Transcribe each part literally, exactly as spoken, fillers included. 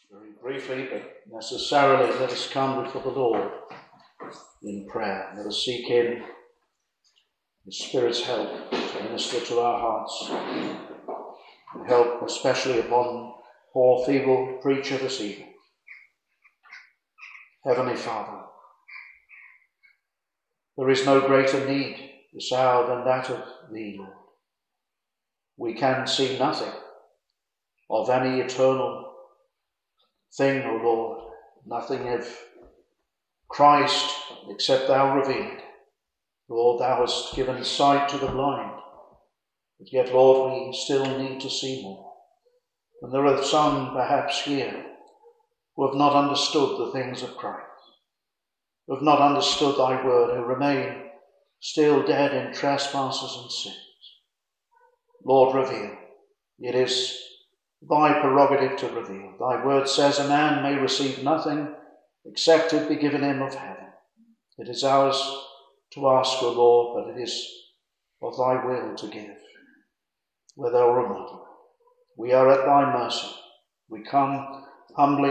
Very briefly, but necessarily, let us come before the Lord in prayer. Let us seek in the Spirit's help to minister to our hearts, and help especially upon poor, feeble preacher this evening. Heavenly Father, there is no greater need this hour than that of Thee, Lord. We can see nothing of any eternal thing, O Lord, nothing of Christ except Thou revealed. Lord, Thou hast given sight to the blind, but yet, Lord, we still need to see more. And there are some, perhaps here, who have not understood the things of Christ, who have not understood Thy word, who remain still dead in trespasses and sins. Lord, reveal. It is Thy prerogative to reveal. Thy word says a man may receive nothing except it be given him of heaven. It is ours to ask, O Lord, but it is of Thy will to give, whether or not. We are at Thy mercy. We come humbly,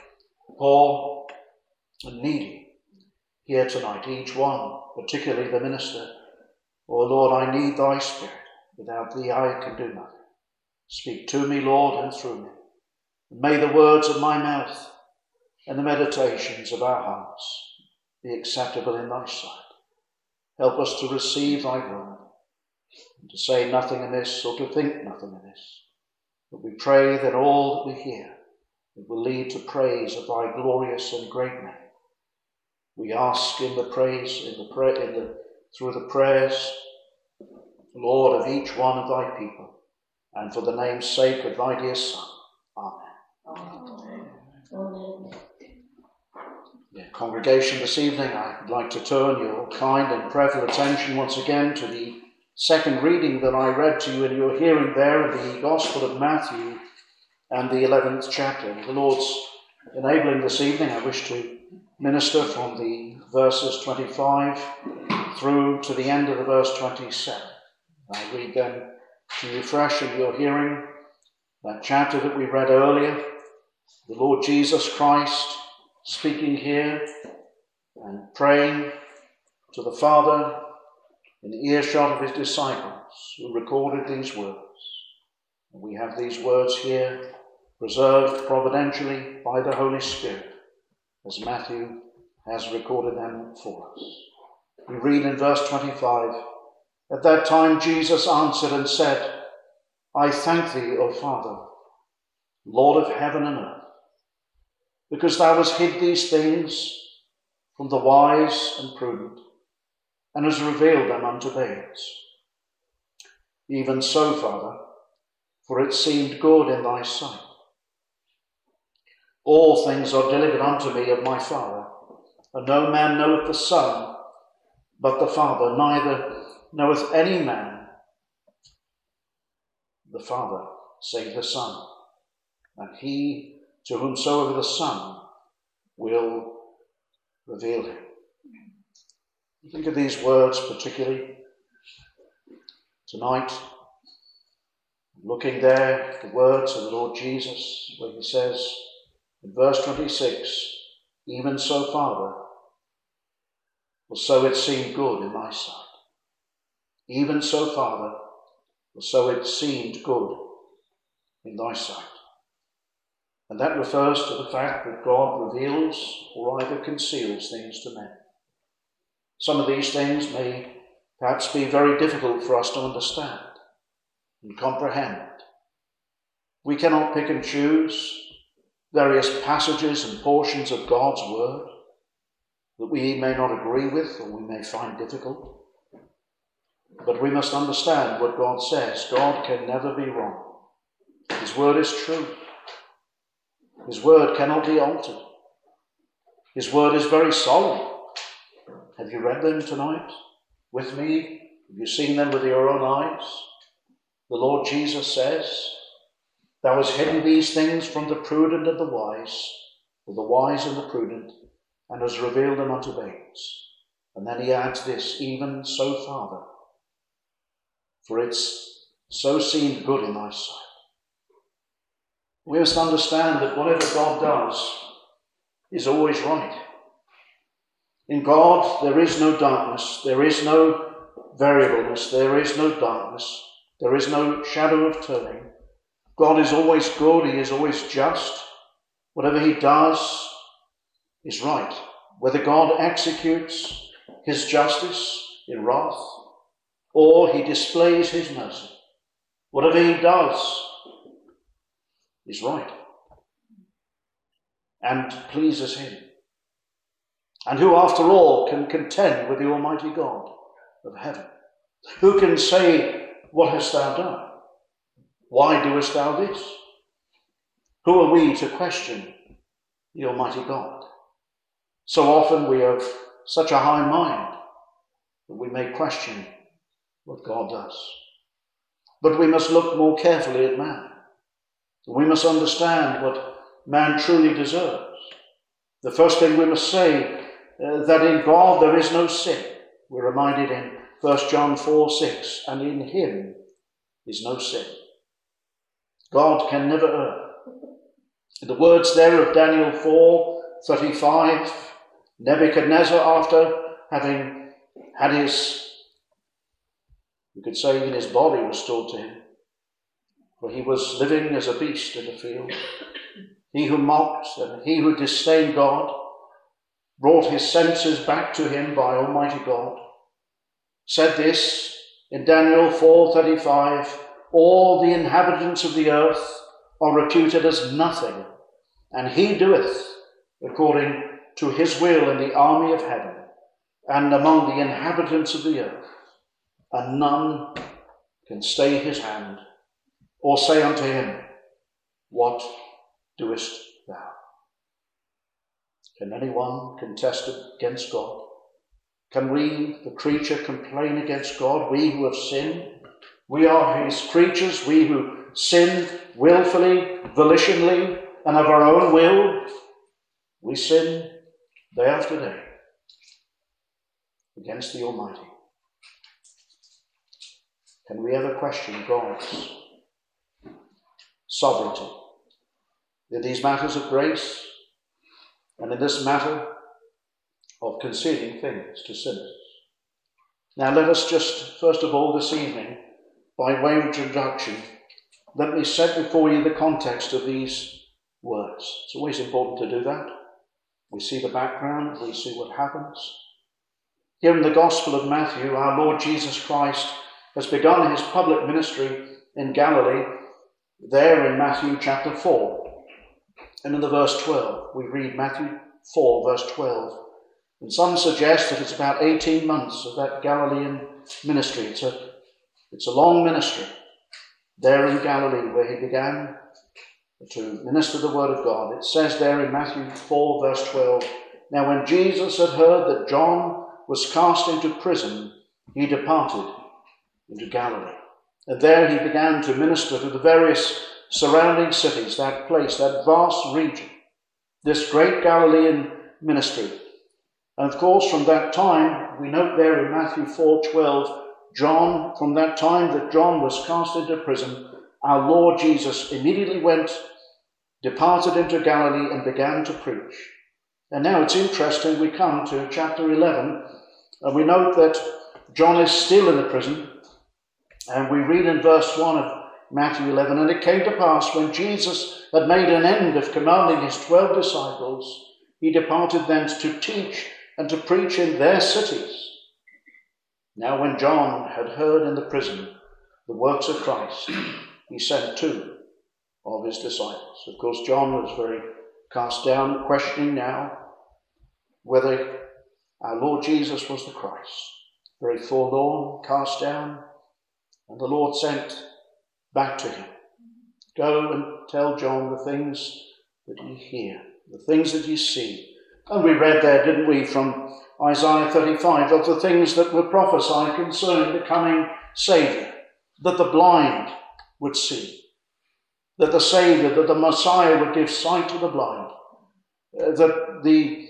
poor and needy here tonight, each one, particularly the minister. O Lord, I need Thy Spirit. Without Thee I can do nothing. Speak to me, Lord, and through me. And may the words of my mouth and the meditations of our hearts be acceptable in Thy sight. Help us to receive Thy word, and to say nothing amiss or to think nothing amiss. But we pray that all that we hear it will lead to praise of Thy glorious and great name. We ask in the praise, in the pray, in the through the prayers, Lord, of each one of Thy people, and for the name's sake of Thy dear Son. Amen. Amen. Amen. Yeah, congregation, this evening I'd like to turn your kind and prayerful attention once again to the second reading that I read to you in your hearing there in the Gospel of Matthew and the eleventh chapter. The Lord's enabling this evening, I wish to minister from the verses twenty-five through to the end of the verse twenty-seven. I read then to you fresh in your hearing that chapter that we read earlier, the Lord Jesus Christ speaking here and praying to the Father in the earshot of his disciples who recorded these words. And we have these words here preserved providentially by the Holy Spirit as Matthew has recorded them for us. We read in verse twenty-five, "At that time Jesus answered and said, I thank Thee, O Father, Lord of heaven and earth, because Thou hast hid these things from the wise and prudent, and hast revealed them unto babes. Even so, Father, for it seemed good in Thy sight. All things are delivered unto me of my Father, and no man knoweth the Son but the Father, neither knoweth any man the Father save the Son, and he to whomsoever the Son will reveal him." Think of these words particularly tonight, looking there at the words of the Lord Jesus, where he says in verse twenty-six, "Even so, Father, for so it seemed good in Thy sight." Even so, Father, for so it seemed good in Thy sight. And that refers to the fact that God reveals or either conceals things to men. Some of these things may perhaps be very difficult for us to understand and comprehend. We cannot pick and choose various passages and portions of God's word that we may not agree with or we may find difficult. But we must understand what God says. God can never be wrong. His word is true. His word cannot be altered. His word is very solemn. Have you read them tonight with me? Have you seen them with your own eyes? The Lord Jesus says, "Thou hast hidden these things from the prudent and the wise, for the wise and the prudent, and hast revealed them unto babes." And then he adds this, "Even so, Father, for it's so seemed good in Thy sight." We must understand that whatever God does is always right. In God, there is no darkness, there is no variableness, there is no darkness, there is no shadow of turning. God is always good, he is always just. Whatever he does is right. Whether God executes his justice in wrath or he displays his mercy, whatever he does is right and pleases him. And who, after all, can contend with the Almighty God of heaven? Who can say, what hast thou done? Why doest thou this? Who are we to question the Almighty God? So often we have such a high mind that we may question what God does. But we must look more carefully at man. We must understand what man truly deserves. The first thing we must say, uh, that in God there is no sin. We're reminded in First John four six, and in him is no sin. God can never err. The words there of Daniel four thirty-five, Nebuchadnezzar, after having had his, you could say even his body restored to him, for he was living as a beast in the field. He who mocked and he who disdained God, brought his senses back to him by Almighty God, said this in Daniel four thirty-five, all the inhabitants of the earth are reputed as nothing, and he doeth according to his will in the army of heaven and among the inhabitants of the earth, and none can stay his hand or say unto him, what doest thou? Can anyone contest against God? Can we, the creature, complain against God, we who have sinned? We are his creatures, we who sin willfully, volitionally, and of our own will. We sin day after day against the Almighty. Can we ever question God's sovereignty in these matters of grace and in this matter of conceding things to sinners? Now let us just, first of all this evening, by way of introduction, let me set before you the context of these words. It's always important to do that. We see the background, we see what happens. Here in the Gospel of Matthew, our Lord Jesus Christ has begun his public ministry in Galilee, there in Matthew chapter four. And in the verse twelve, we read Matthew four, verse twelve. And some suggest that it's about eighteen months of that Galilean ministry. It's a, it's a long ministry there in Galilee where he began to minister the word of God. It says there in Matthew four, verse twelve, now when Jesus had heard that John was cast into prison, he departed into Galilee. And there he began to minister to the various surrounding cities, that place, that vast region, this great Galilean ministry. And of course, from that time, we note there in Matthew four twelve, John, from that time that John was cast into prison, our Lord Jesus immediately went, departed into Galilee and began to preach. And now it's interesting, we come to chapter eleven, and we note that John is still in the prison, and we read in verse one of Matthew eleven, and it came to pass when Jesus had made an end of commanding his twelve disciples, he departed thence to teach and to preach in their cities. Now when John had heard in the prison the works of Christ, he sent two of his disciples. Of course, John was very cast down, questioning now whether our Lord Jesus was the Christ. Very forlorn, cast down, and the Lord sent back to him, go and tell John the things that ye hear, the things that ye see. And we read there, didn't we, from Isaiah thirty-five, of the things that were prophesied concerning the coming Saviour, that the blind would see, that the Saviour, that the Messiah would give sight to the blind, uh, that the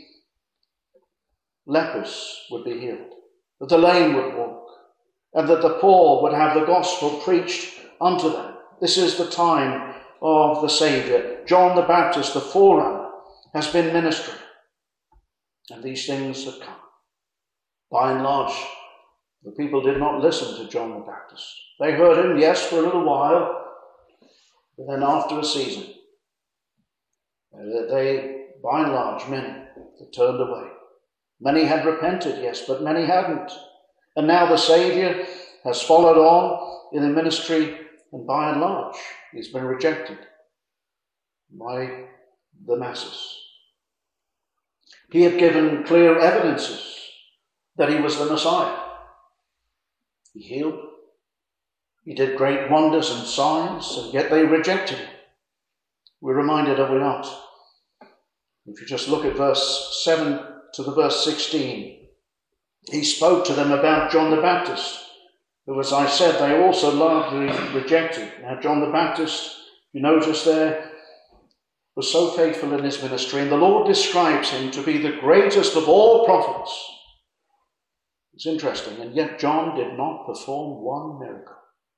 lepers would be healed, that the lame would walk, and that the poor would have the gospel preached unto them. This is the time of the Saviour. John the Baptist, the forerunner, has been ministering. And these things have come. By and large, the people did not listen to John the Baptist. They heard him, yes, for a little while, but then after a season, they, by and large, many had turned away. Many had repented, yes, but many hadn't. And now the Saviour has followed on in the ministry, and by and large, he's been rejected by the masses. He had given clear evidences that he was the Messiah. He healed. He did great wonders and signs, and yet they rejected him. We're reminded, are we not? If you just look at verse seven to the verse sixteen, he spoke to them about John the Baptist, who, as I said, they also largely rejected. Now, John the Baptist, you notice there, was so faithful in his ministry, and the Lord describes him to be the greatest of all prophets. It's interesting, and yet John did not perform one miracle.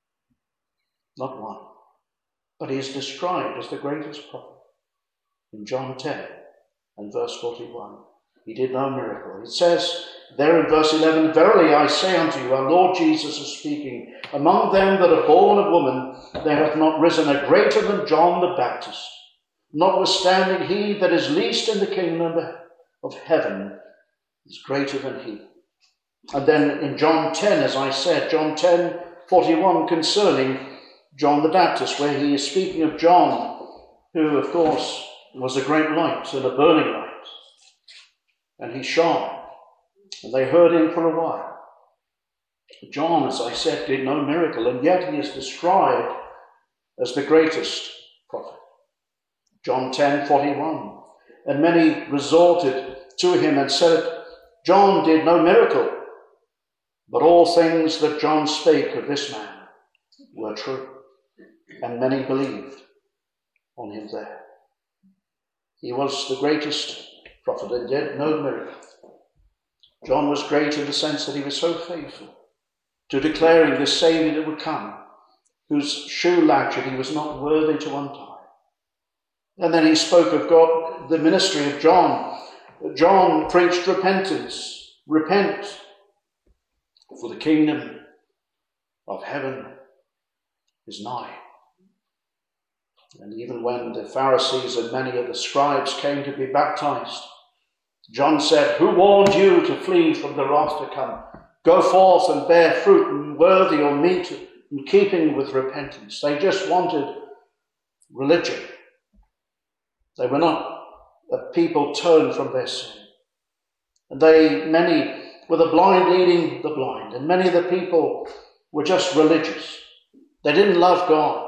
Not one. But he is described as the greatest prophet in John ten and verse forty-one. He did no miracle. It says there in verse eleven, "Verily I say unto you," our Lord Jesus is speaking, "among them that are born of woman, there hath not risen a greater than John the Baptist. Notwithstanding, he that is least in the kingdom of heaven is greater than he." And then in John ten, as I said, John ten forty-one, concerning John the Baptist, where he is speaking of John, who, of course, was a great light and a burning light. And he shone, and they heard him for a while. John, as I said, did no miracle, and yet he is described as the greatest prophet. John ten forty-one, "And many resorted to him and said, John did no miracle, but all things that John spake of this man were true. And many believed on him there." He was the greatest prophet and did no miracle. John was great in the sense that he was so faithful to declaring the Saviour that would come, whose shoe latchet he was not worthy to untie. And then he spoke of God, the ministry of John. John preached repentance. Repent, for the kingdom of heaven is nigh. And even when the Pharisees and many of the scribes came to be baptized, John said, "Who warned you to flee from the wrath to come? Go forth and bear fruit worthy or meet in keeping with repentance." They just wanted religion. They were not a people turned from their sin. And they, many were the blind leading the blind, and many of the people were just religious. They didn't love God.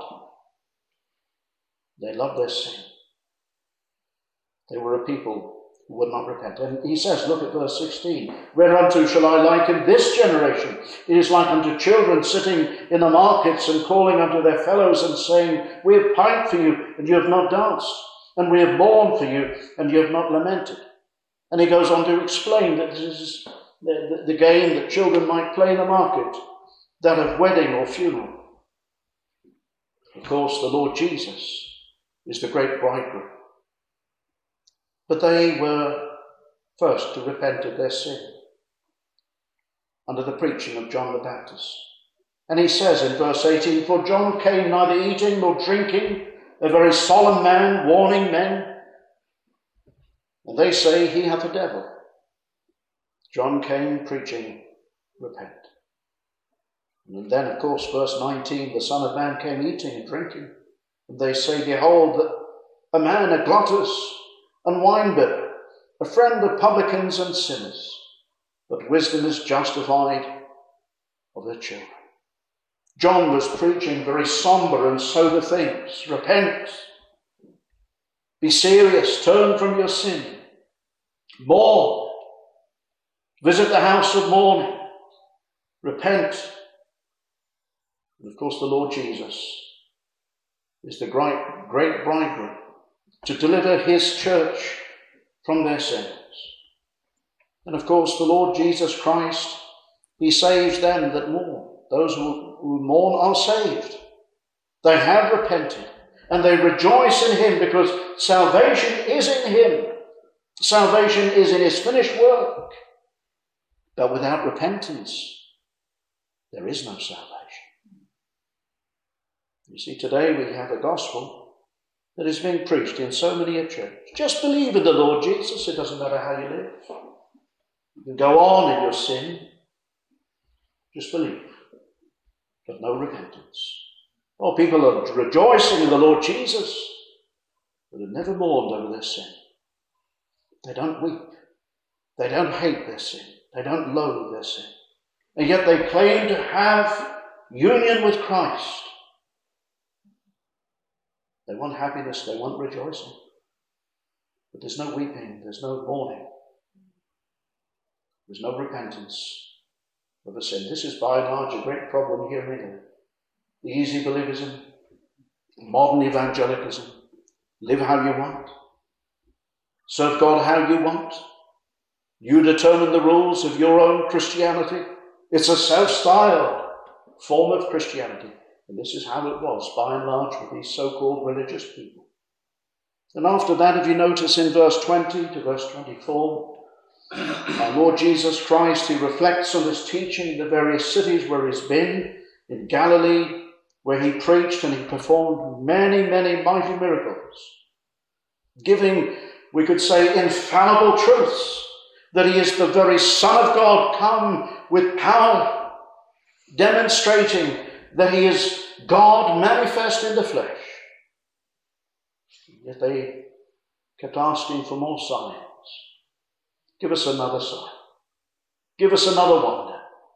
They loved their sin. They were a people who would not repent. And he says, look at verse sixteen, "Whereunto shall I liken this generation? It is like unto children sitting in the markets and calling unto their fellows and saying, We have piped for you, and you have not danced, and we have mourned for you, and you have not lamented." And he goes on to explain that this is the, the, the game that children might play in the market, that of wedding or funeral. Of course, the Lord Jesus is the great bridegroom. But they were first to repent of their sin under the preaching of John the Baptist. And he says in verse eighteen, "For John came neither eating nor drinking, a very solemn man, warning men. And they say he hath a devil. John came preaching, repent." And then, of course, verse nineteen, "The Son of Man came eating and drinking. And they say, Behold, a man, a gluttus and winebibber, a friend of publicans and sinners. But wisdom is justified of her children." John was preaching very somber and sober things. Repent. Be serious. Turn from your sin. Mourn. Visit the house of mourning. Repent. And of course, the Lord Jesus is the great, great bridegroom to deliver his church from their sins. And of course, the Lord Jesus Christ, he saves them that mourn. Those who, who mourn are saved. They have repented, and they rejoice in him because salvation is in him. Salvation is in his finished work. But without repentance, there is no salvation. You see, today we have a gospel that is being preached in so many a church. Just believe in the Lord Jesus. It doesn't matter how you live. You can go on in your sin. Just believe. But no repentance. Oh, people are rejoicing in the Lord Jesus, but have never mourned over their sin. They don't weep. They don't hate their sin. They don't loathe their sin. And yet they claim to have union with Christ. They want happiness. They want rejoicing. But there's no weeping. There's no mourning. There's no repentance of a sin. This is by and large a great problem here in England. The easy believism, modern evangelicalism, live how you want, serve God how you want. You determine the rules of your own Christianity. It's a self-styled form of Christianity. And this is how it was, by and large, with these so-called religious people. And after that, if you notice in verse twenty to verse twenty-four, our Lord Jesus Christ, he reflects on his teaching in the various cities where he's been, in Galilee, where he preached and he performed many, many mighty miracles, giving, we could say, infallible truths, that he is the very Son of God come with power, demonstrating that he is God manifest in the flesh. Yet they kept asking for more signs. Give us another sign. Give us another wonder.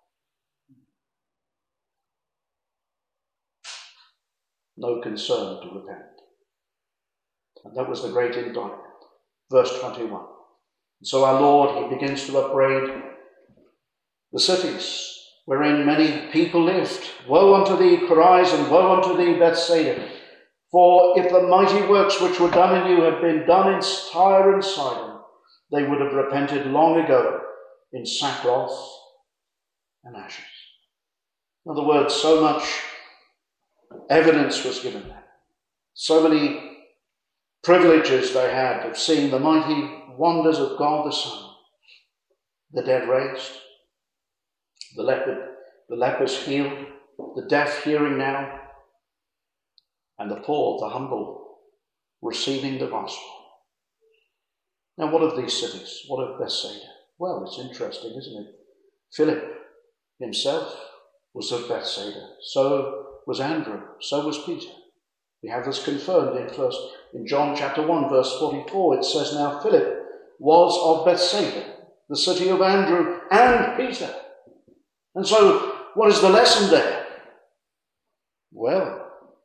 No concern to repent. And that was the great indictment. Verse twenty-one. So our Lord, he begins to upbraid the cities wherein many people lived. Woe unto thee, Chorazin, woe unto thee, Bethsaida. For if the mighty works which were done in you had been done in Tyre and Sidon, they would have repented long ago in sackcloth and ashes. In other words, so much evidence was given them. So many privileges they had of seeing the mighty wonders of God the Son. The dead raised, the leopard, the lepers healed, the deaf hearing now, and the poor, the humble, receiving the gospel. Now, what of these cities? What of Bethsaida? Well, it's interesting, isn't it? Philip himself was of Bethsaida. So was Andrew. So was Peter. We have this confirmed in first in John chapter one, verse forty-four. It says, now Philip was of Bethsaida, the city of Andrew and Peter. And so, what is the lesson there? Well,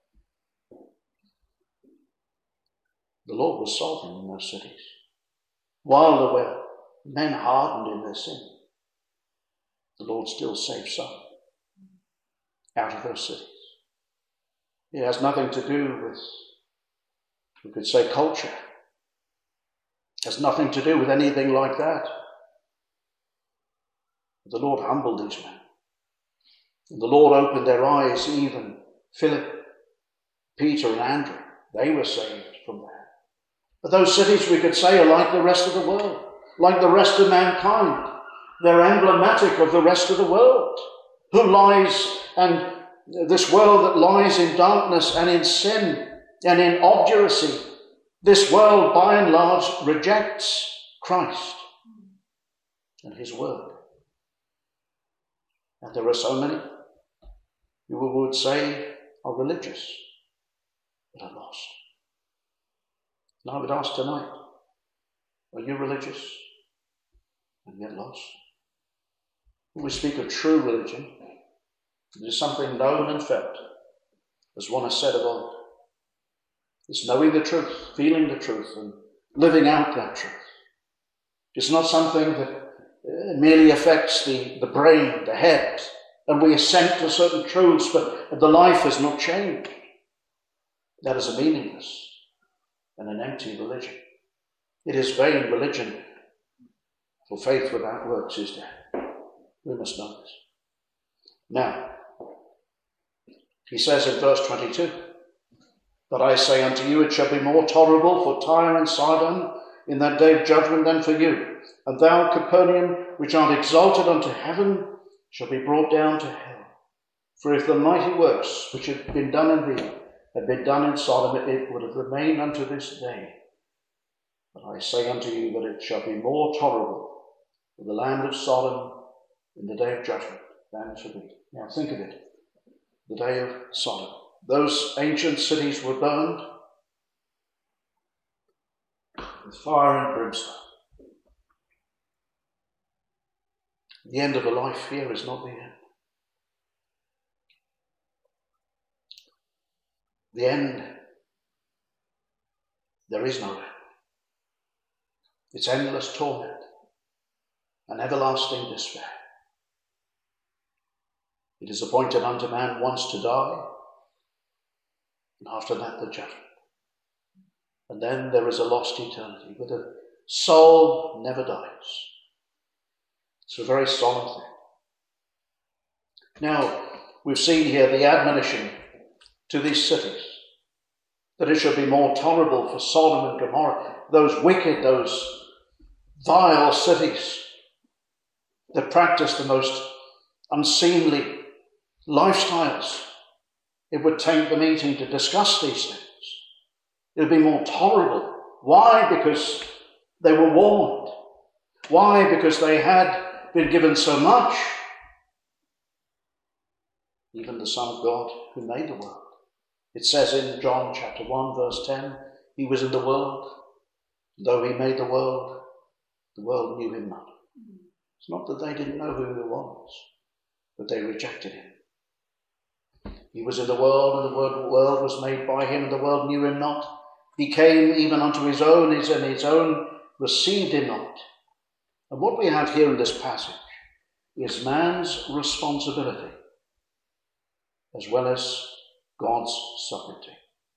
the Lord was sovereign in those cities. While there were men hardened in their sin, the Lord still saved some out of those cities. It has nothing to do with, we could say, culture. It has nothing to do with anything like that. The Lord humbled these men. And the Lord opened their eyes, even Philip, Peter, and Andrew. They were saved from that. But those cities, we could say, are like the rest of the world, like the rest of mankind. They're emblematic of the rest of the world, who lies, and this world that lies in darkness and in sin and in obduracy. This world, by and large, rejects Christ and his word. And there are so many who would say are religious, but are lost. And I would ask tonight, are you religious and yet lost? When we speak of true religion, it is something known and felt, as one has said of old. It's knowing the truth, feeling the truth, and living out that truth. It's not something that merely affects the, the brain, the head, and we assent to certain truths, but the life has not changed. That is a meaningless and an empty religion. It is vain religion, for faith without works is dead. We must know this. Now, he says in verse twenty-two, But I say unto you, it shall be more tolerable for Tyre and Sidon in that day of judgment than for you. And thou, Capernaum, which art exalted unto heaven, shall be brought down to hell. For if the mighty works which have been done in thee had been done in Sodom, it would have remained unto this day. But I say unto you that it shall be more tolerable for the land of Sodom in the day of judgment than for thee. Now think of it, the day of Sodom. Those ancient cities were burned with fire and brimstone. The end of a life here is not the end. The end, there is no end. It's endless torment and everlasting despair. It is appointed unto man once to die, and after that the judgment. And then there is a lost eternity, but the soul never dies. It's a very solemn thing. Now, we've seen here the admonition to these cities, that it shall be more tolerable for Sodom and Gomorrah, those wicked, those vile cities that practice the most unseemly lifestyles. It would take the meeting to discuss these things. It would be more tolerable. Why? Because they were warned. Why? Because they had been given so much. Even the Son of God who made the world. It says in John chapter one verse ten, he was in the world. Though he made the world, the world knew him not. It's not that they didn't know who he was, but they rejected him. He was in the world, and the world was made by him, and the world knew him not. He came even unto his own, and his own received him not. And what we have here in this passage is man's responsibility as well as God's sovereignty.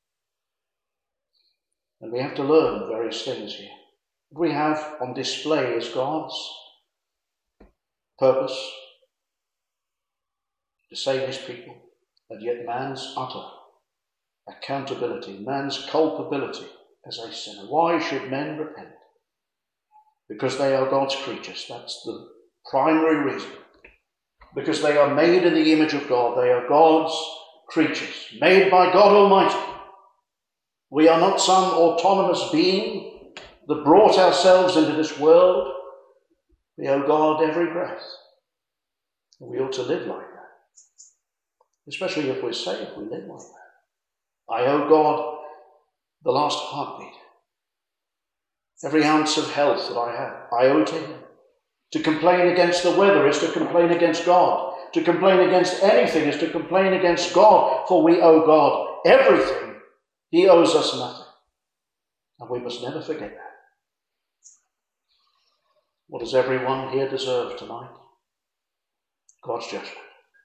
And we have to learn various things here. What we have on display is God's purpose to save his people, and yet man's utter accountability, man's culpability as a sinner. Why should men repent? Because they are God's creatures. That's the primary reason. Because they are made in the image of God. They are God's creatures, made by God Almighty. We are not some autonomous being that brought ourselves into this world. We owe God every breath. We ought to live like that. Especially if we're saved, we live like that. I owe God the last heartbeat. Every ounce of health that I have, I owe to him. To complain against the weather is to complain against God. To complain against anything is to complain against God, for we owe God everything. He owes us nothing. And we must never forget that. What does everyone here deserve tonight? God's judgment.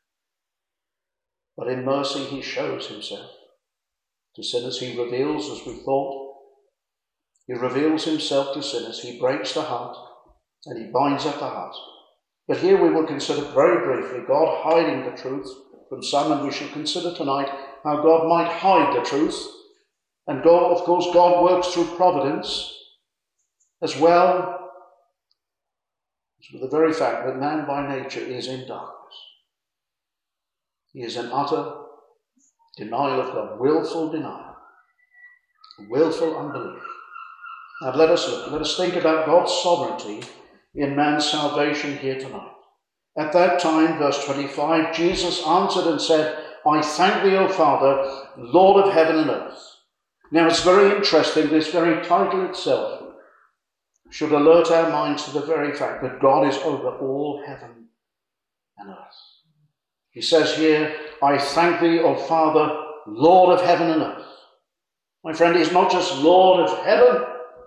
But in mercy he shows himself. To sinners he reveals, as we thought, he reveals himself to sinners. He breaks the heart and he binds up the heart. But here we will consider very briefly God hiding the truth from some, and we shall consider tonight how God might hide the truth. And God, of course, God works through providence as well as with the very fact that man by nature is in darkness. He is in utter denial of God, willful denial, willful unbelief. Now let us look, let us think about God's sovereignty in man's salvation here tonight. At that time, verse twenty-five, Jesus answered and said, I thank thee, O Father, Lord of heaven and earth. Now it's very interesting, this very title itself should alert our minds to the very fact that God is over all heaven and earth. He says here, I thank thee, O Father, Lord of heaven and earth. My friend, he is not just Lord of heaven,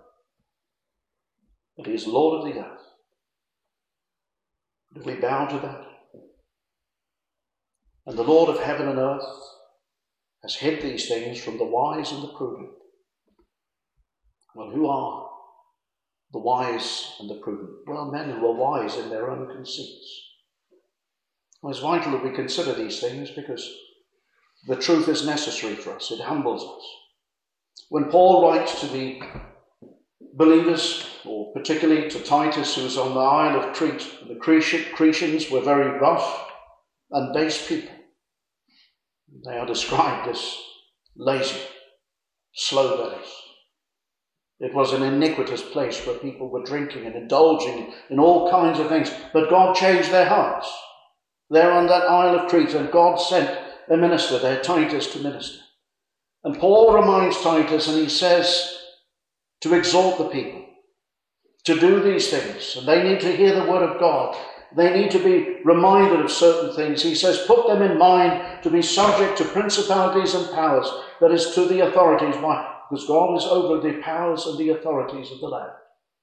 but he is Lord of the earth. Do we bow to that? And the Lord of heaven and earth has hid these things from the wise and the prudent. Well, who are the wise and the prudent? Well, men who are wise in their own conceits. Well, it's vital that we consider these things because the truth is necessary for us. It humbles us. When Paul writes to the believers, or particularly to Titus, who was on the Isle of Crete, the Cretians were very rough and base people. They are described as lazy, slow bellies. It was an iniquitous place where people were drinking and indulging in all kinds of things. But God changed their hearts. They're on that Isle of Crete, and God sent a minister there, Titus, to minister. And Paul reminds Titus, and he says to exhort the people to do these things. And they need to hear the word of God. They need to be reminded of certain things. He says, put them in mind to be subject to principalities and powers, that is, to the authorities. Why? Because God is over the powers and the authorities of the land.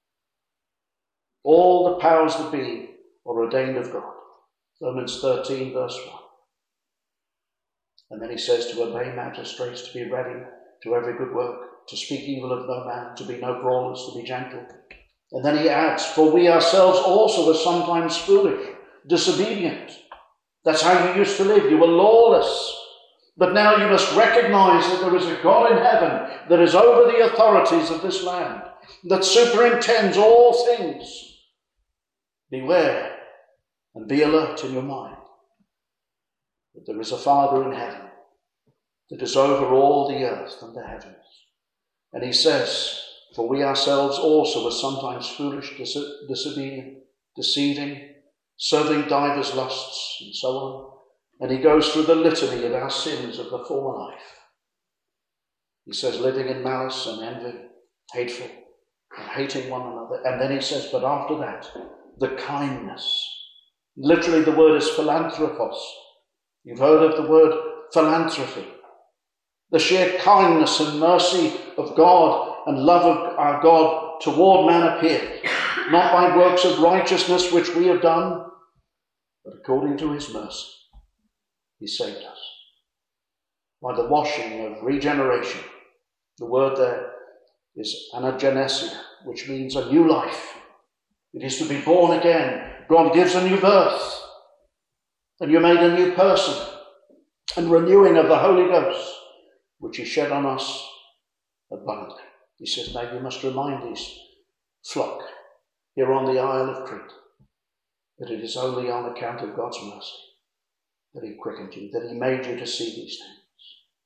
All the powers that be are ordained of God. Romans thirteen, verse one. And then he says to obey magistrates, to be ready to every good work, to speak evil of no man, to be no brawlers, to be gentle. And then he adds, for we ourselves also were sometimes foolish, disobedient. That's how you used to live. You were lawless. But now you must recognize that there is a God in heaven that is over the authorities of this land, that superintends all things. Beware and be alert in your mind that there is a Father in heaven that is over all the earth and the heavens. And he says, for we ourselves also were sometimes foolish, dis- disobedient, deceiving, serving divers lusts, and so on. And he goes through the litany of our sins of the former life. He says, living in malice and envy, hateful, and hating one another. And then he says, but after that, the kindness. Literally the word is philanthropos. You've heard of the word philanthropy. The sheer kindness and mercy of God and love of our God toward man appeared, not by works of righteousness which we have done, but according to his mercy. He saved us by the washing of regeneration. The word there is anagenesia, which means a new life. It is to be born again. God gives a new birth, and you're made a new person, and renewing of the Holy Ghost, which he shed on us abundantly. He says, now you must remind these flock here on the Isle of Crete that it is only on account of God's mercy that he quickened you, that he made you to see these things.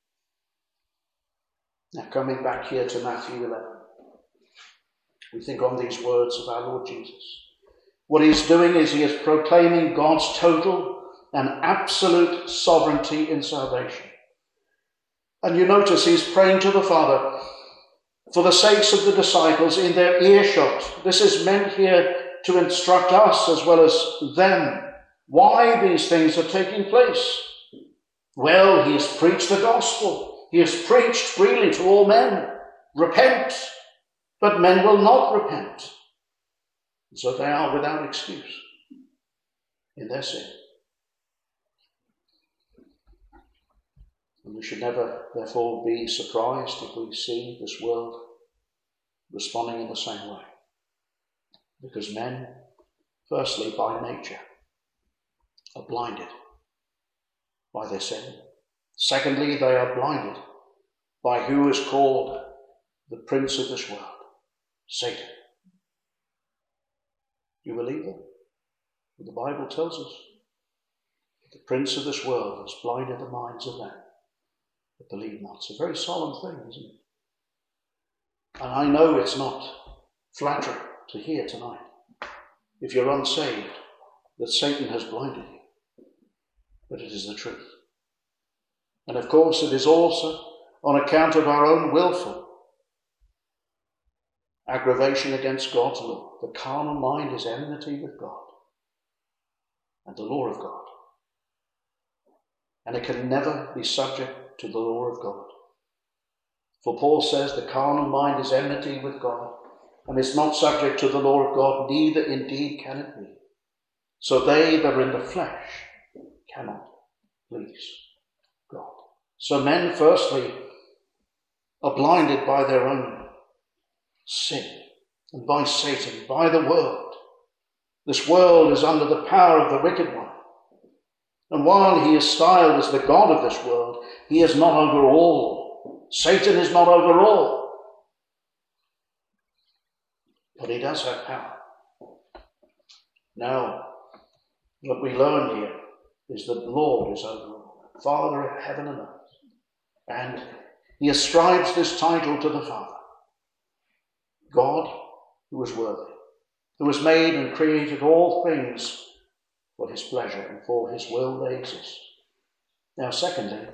Now coming back here to Matthew eleven, we think on these words of our Lord Jesus. What he's doing is he is proclaiming God's total and absolute sovereignty in salvation. And you notice he's praying to the Father for the sakes of the disciples in their earshot. This is meant here to instruct us as well as them why these things are taking place. Well, he has preached the gospel. He has preached freely to all men. Repent. But men will not repent. So they are without excuse in their sin. And we should never, therefore, be surprised if we see this world responding in the same way. Because men, firstly, by nature, are blinded by their sin. Secondly, they are blinded by who is called the prince of this world, Satan. You believe that? The Bible tells us that the prince of this world has blinded the minds of men that believe not. It's a very solemn thing, isn't it? And I know it's not flattering to hear tonight, if you're unsaved, that Satan has blinded you. But it is the truth. And of course it is also on account of our own willful aggravation against God's law. The carnal mind is enmity with God and the law of God. And it can never be subject to the law of God. For Paul says the carnal mind is enmity with God and is not subject to the law of God, neither indeed can it be. So they that are in the flesh cannot please God. So men, firstly, are blinded by their own sin and by Satan, by the world. This world is under the power of the wicked one. And while he is styled as the God of this world, he is not over all Satan is not over all. But he does have power. Now, what we learn here is that the Lord is over all, Father of heaven and earth. And he ascribes this title to the Father. God, who is worthy, who has made and created all things for his pleasure and for his will they exist. Now, secondly,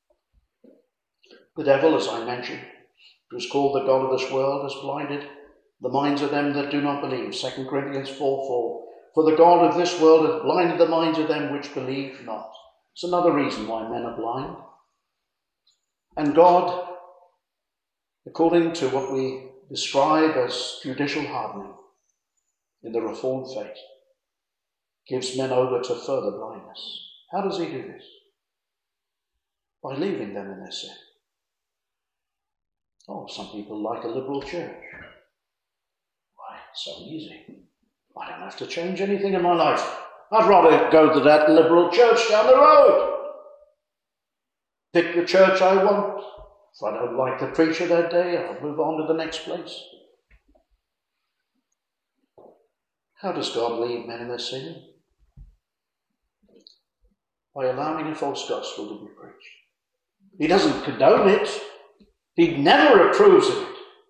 the devil, as I mentioned, who is called the god of this world, has blinded the minds of them that do not believe. Second Corinthians four four. For the god of this world hath blinded the minds of them which believe not. It's another reason why men are blind. And God, according to what we describe as judicial hardening in the Reformed faith, gives men over to further blindness. How does he do this? By leaving them in their sin. Oh, some people like a liberal church. Why, it's so easy. I don't have to change anything in my life. I'd rather go to that liberal church down the road. Pick the church I want. If I don't like the preacher that day, I'll move on to the next place. How does God leave men in their sin? By allowing a false gospel to be preached. He doesn't condone it. He never approves of it.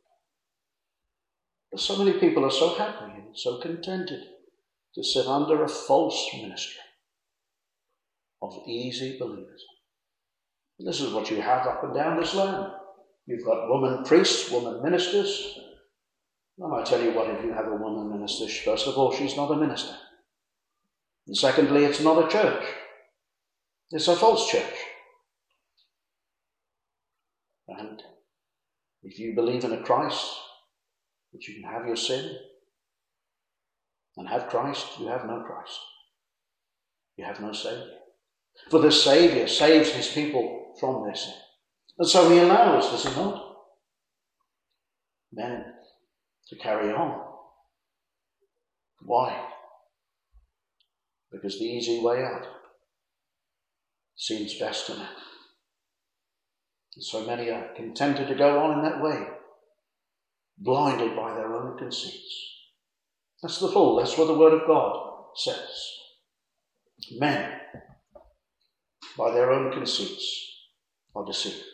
But so many people are so happy and so contented to sit under a false ministry of easy believers. And this is what you have up and down this land. You've got woman priests, woman ministers. And I tell you what, if you have a woman minister, first of all, she's not a minister. And secondly, it's not a church. It's a false church. And if you believe in a Christ, that you can have your sin and have Christ, you have no Christ. You have no Saviour. For the Saviour saves his people from their sin. And so he allows, does he not, men to carry on. Why? Because the easy way out seems best to men. And so many are contented to go on in that way, blinded by their own conceits. That's the full, that's what the Word of God says. Men, by their own conceits, are deceived.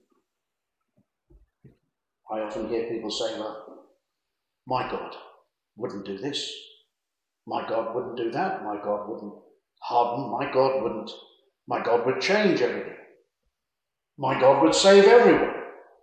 I often hear people say, well, my God wouldn't do this. My God wouldn't do that. My God wouldn't harden. My God wouldn't. My God would change everything. My God would save everyone.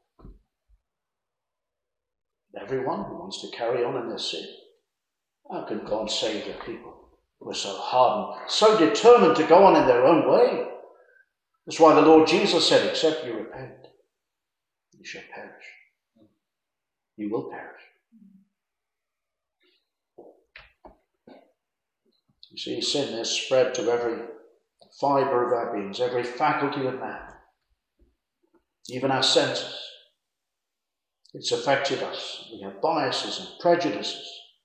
Everyone who wants to carry on in their sin. How can God save their people who are so hardened, so determined to go on in their own way? That's why the Lord Jesus said, except you repent, you shall perish. You will perish. You see, sin has spread to every fibre of our beings, every faculty of man, even our senses. It's affected us. We have biases and prejudices.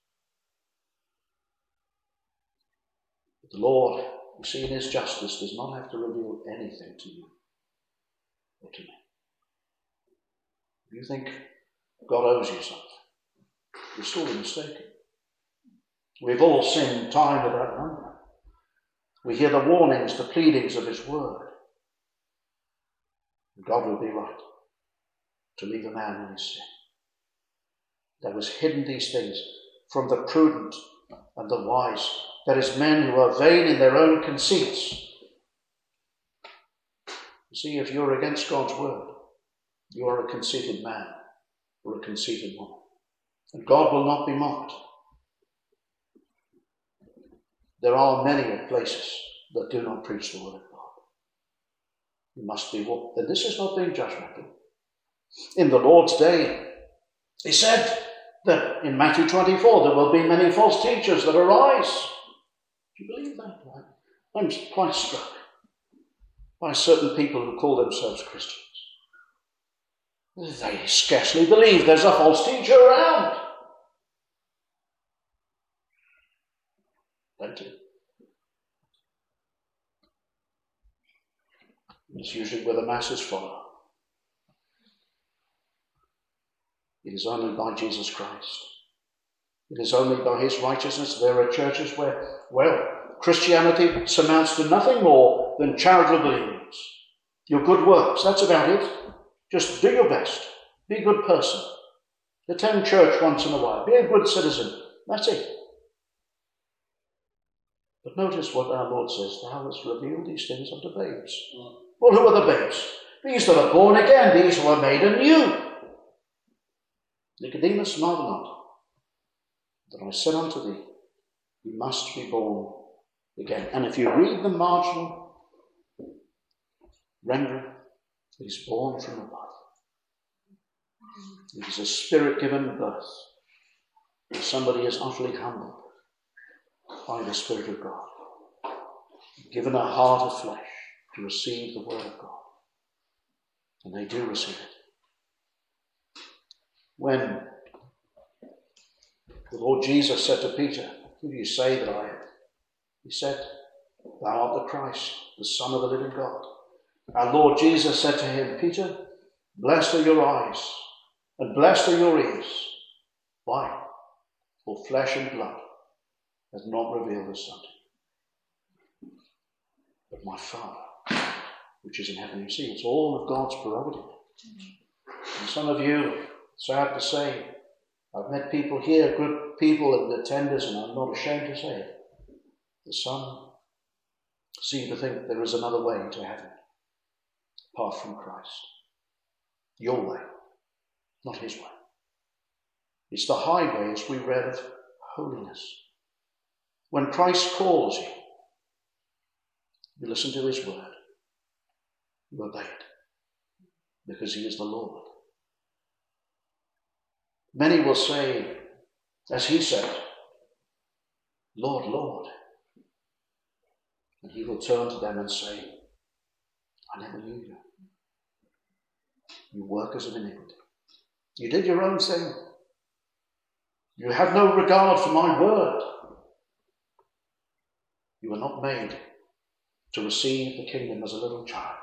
But the Lord, you see, in his justice, does not have to reveal anything to you or to me. If you think God owes you something, you're sorely mistaken. We've all sinned time without number. We hear the warnings, the pleadings of his word. God will be right to leave a man in his sin. There was hidden these things from the prudent and the wise. There is men who are vain in their own conceits. You see, if you're against God's word, you're a conceited man or a conceited woman. And God will not be mocked. There are many places that do not preach the word of God. You must be what? And this is not being judgmental. In the Lord's day, he said that in Matthew twenty-four, there will be many false teachers that arise. Do you believe that? I'm quite struck by certain people who call themselves Christians. They scarcely believe there's a false teacher around. Plenty. It's usually where the masses follow. It is only by Jesus Christ. It is only by his righteousness. There are churches where, well, Christianity amounts to nothing more than charitable dealings. Your good works, that's about it. Just do your best. Be a good person. Attend church once in a while. Be a good citizen. That's it. But notice what our Lord says. Thou hast revealed these things unto babes. Well, who are the babes? These that are born again. These who are made anew. Nicodemus, marvel not that I said unto thee, you must be born again. And if you read the marginal rendering, it is born from above. It is a spirit-given birth. Somebody is utterly humbled by the Spirit of God, given a heart of flesh to receive the word of God. And they do receive it. When the Lord Jesus said to Peter, who do you say that I am? He said, thou art the Christ, the Son of the living God. Our Lord Jesus said to him, Peter, blessed are your eyes, and blessed are your ears. Why? For flesh and blood has not revealed this unto you, but my Father, which is in heaven. You see, it's all of God's prerogative. And some of you, sad to say, I've met people here, good people and attenders, and I'm not ashamed to say it. The some seem to think there is another way to heaven, apart from Christ. Your way, not his way. It's the highway, as we read, of holiness. When Christ calls you, you listen to his word. You obey it, because he is the Lord. Many will say, as he said, Lord, Lord. And he will turn to them and say, I never knew you. You workers of iniquity. You did your own thing. You have no regard for my word. You were not made to receive the kingdom as a little child.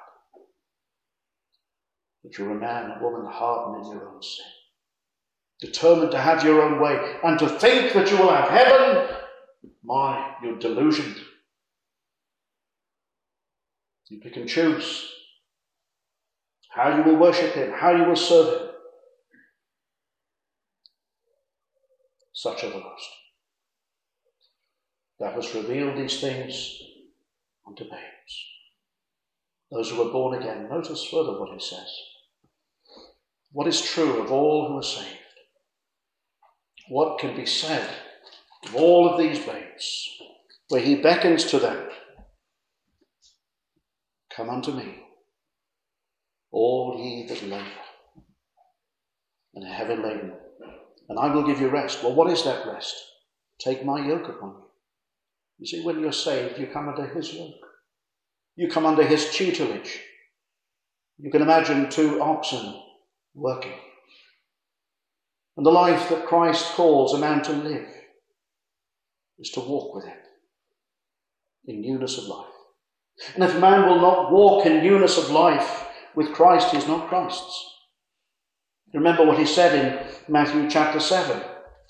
But you're a man and woman hardened in your own sin, determined to have your own way, and to think that you will have heaven. My, you're delusioned. You pick and choose how you will worship him, how you will serve him. Such are the lost. Thou hast revealed these things unto babes. Those who are born again. Notice further what he says. What is true of all who are saved? What can be said of all of these babes, where he beckons to them? Come unto me, all ye that labour and are heavy laden, and I will give you rest. Well, what is that rest? Take my yoke upon you. You see, when you're saved, you come under his yoke. You come under his tutelage. You can imagine two oxen working. And the life that Christ calls a man to live is to walk with him in newness of life. And if a man will not walk in newness of life with Christ, he is not Christ's. Remember what he said in Matthew chapter seven.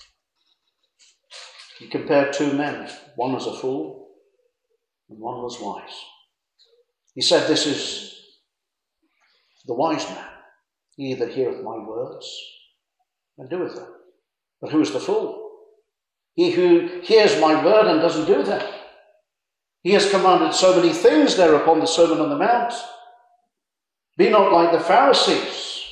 He compared two men. One was a fool and one was wise. He said, this is the wise man, he that heareth my words and doeth them. But who is the fool? He who hears my word and doesn't do them. He has commanded so many things there upon the Sermon on the Mount. Be not like the Pharisees,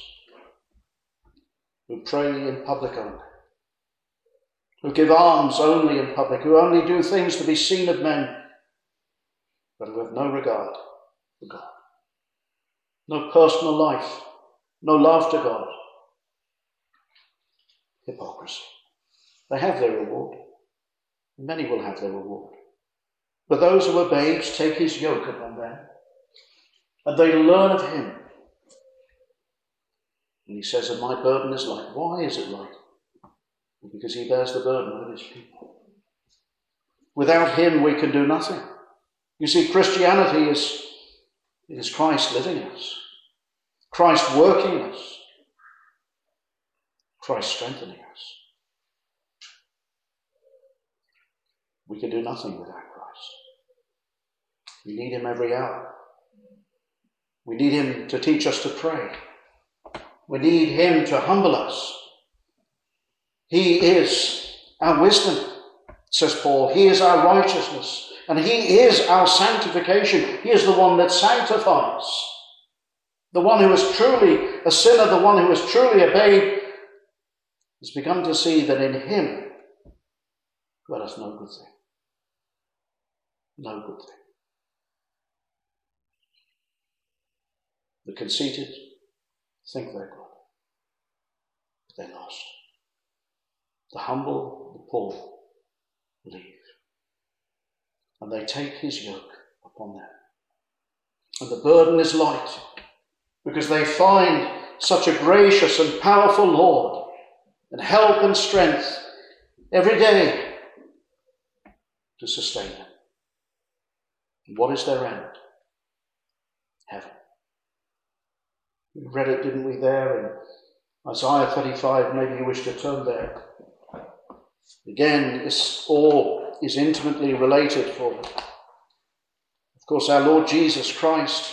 who pray in public only, who give alms only in public, who only do things to be seen of men, but who have no regard for God. No personal life, no love to God. Hypocrisy. They have their reward. Many will have their reward. But those who are babes take his yoke upon them, and they learn of him. And he says, and my burden is light. Why is it light? Because he bears the burden of his people. Without him we can do nothing. You see, Christianity is, it is Christ living in us, Christ working in us. Christ strengthening us. We can do nothing without Christ. We need him every hour. We need him to teach us to pray. We need him to humble us. He is our wisdom, says Paul. He is our righteousness. And he is our sanctification. He is the one that sanctifies. The one who is truly a sinner, the one who is truly a babe, has begun to see that in him dwelleth no good thing. No good thing. The conceited think they're good, but they're lost. The humble, the poor, leave. And they take his yoke upon them. And the burden is light, because they find such a gracious and powerful Lord, and help and strength every day to sustain them. And what is their end? Heaven. We read it, didn't we, there in Isaiah thirty-five. Maybe you wish to turn there. Again, this all is intimately related for them. Of course, our Lord Jesus Christ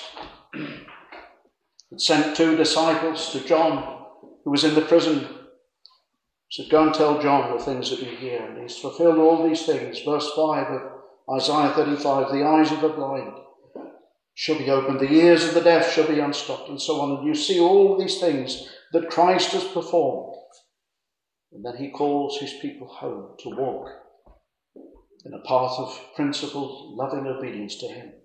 had sent two disciples to John, who was in the prison. He said, go and tell John the things that you hear. And he's fulfilled all these things. Verse five of Isaiah thirty-five, the eyes of the blind shall be opened, the ears of the deaf shall be unstopped, and so on. And you see all these things that Christ has performed. And then he calls his people home to walk in a path of principled, loving obedience to him.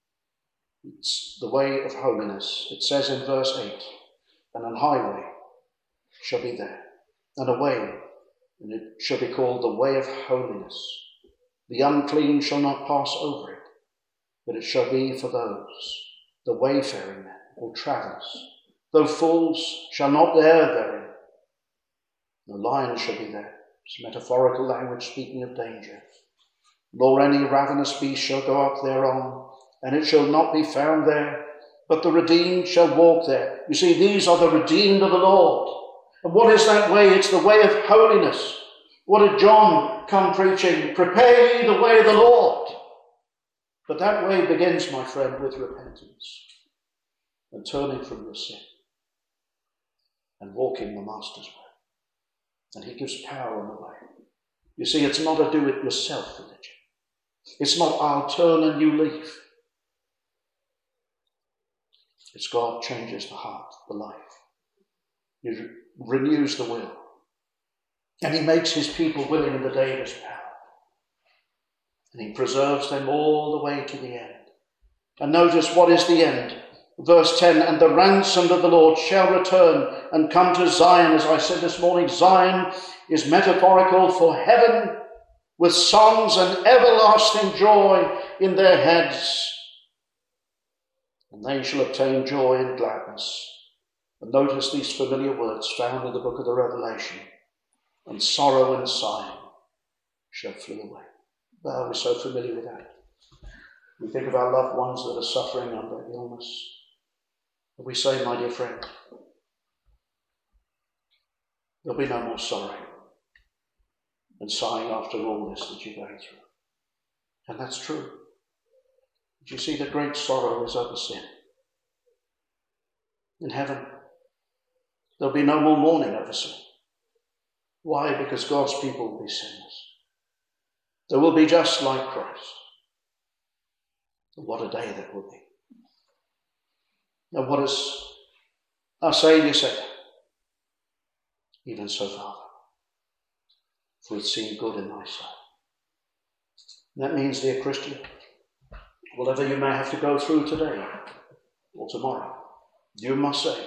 It's the way of holiness. It says in verse eight, and an highway shall be there, and a way, and it shall be called the way of holiness. The unclean shall not pass over it, but it shall be for those, the wayfaring men or travellers. Though fools shall not dare therein. The lion shall be there. It's metaphorical language speaking of danger. Nor any ravenous beast shall go up thereon, and it shall not be found there, but the redeemed shall walk there. You see, these are the redeemed of the Lord. And what is that way? It's the way of holiness. What did John come preaching? Prepare ye the way of the Lord. But that way begins, my friend, with repentance and turning from your sin and walking the Master's way. And he gives power on the way. You see, it's not a do-it-yourself religion. It's not, I'll turn a new leaf. It's God changes the heart, the life. He re- renews the will. And he makes his people willing in the day of his power. And he preserves them all the way to the end. And notice, what is the end? Verse ten, and the ransomed of the Lord shall return and come to Zion. As I said this morning, Zion is metaphorical for heaven, with songs and everlasting joy in their heads. And they shall obtain joy and gladness. And notice these familiar words found in the book of the Revelation. And sorrow and sighing shall flee away. Well, we're so familiar with that. We think of our loved ones that are suffering under illness. And we say, my dear friend, there'll be no more sorrow and sighing after all this that you're going through. And that's true. But you see, the great sorrow is over sin. In heaven, there'll be no more mourning over sin. Why? Because God's people will be sinless. They will be just like Christ. And what a day that will be. And what does our Saviour say? Even so, Father, for it seemed good in thy sight. And that means, dear Christian, whatever you may have to go through today or tomorrow, you must say,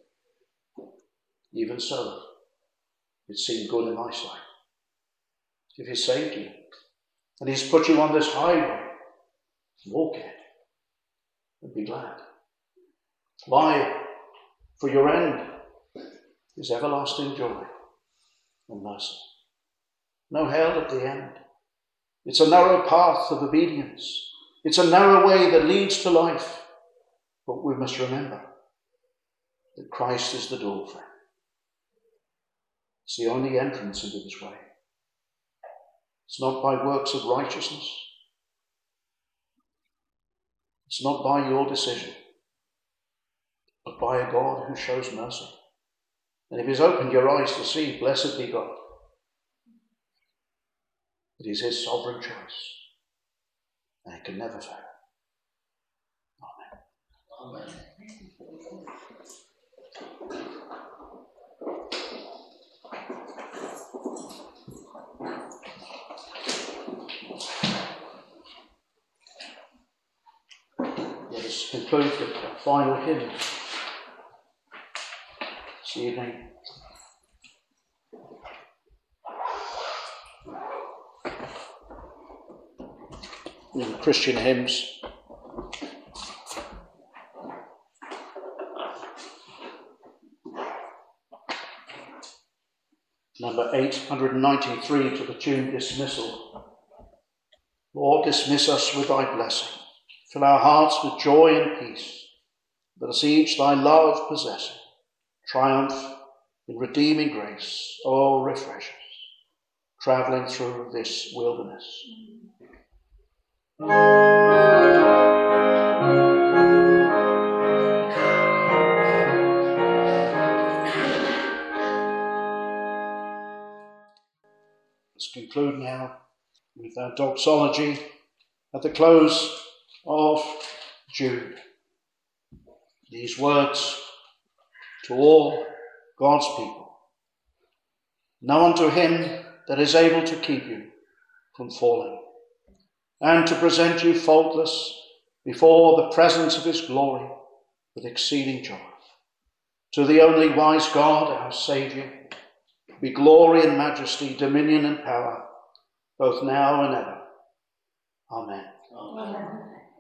even so, it seemed good in thy sight. If he saved you, and he's put you on this highway, walk it and be glad. Why? For your end is everlasting joy and mercy. No hell at the end. It's a narrow path of obedience. It's a narrow way that leads to life. But we must remember that Christ is the door, friend. It's the only entrance into this way. It's not by works of righteousness. It's not by your decision, but by a God who shows mercy. And if he's opened your eyes to see, blessed be God. It is his sovereign choice, and it can never fail. Amen. Amen. Let us conclude with the final hymn this evening. In the Christian hymns, number eight hundred ninety-three, to the tune Dismissal. Lord, dismiss us with thy blessing. Fill our hearts with joy and peace. Let us each thy love possessing, triumph in redeeming grace. Oh, refresh us, travelling through this wilderness. Let's conclude now with our doxology at the close of Jude. These words to all God's people. Now unto him that is able to keep you from falling, and to present you faultless before the presence of his glory with exceeding joy. To the only wise God, our Saviour, be glory and majesty, dominion and power, both now and ever. Amen. Amen.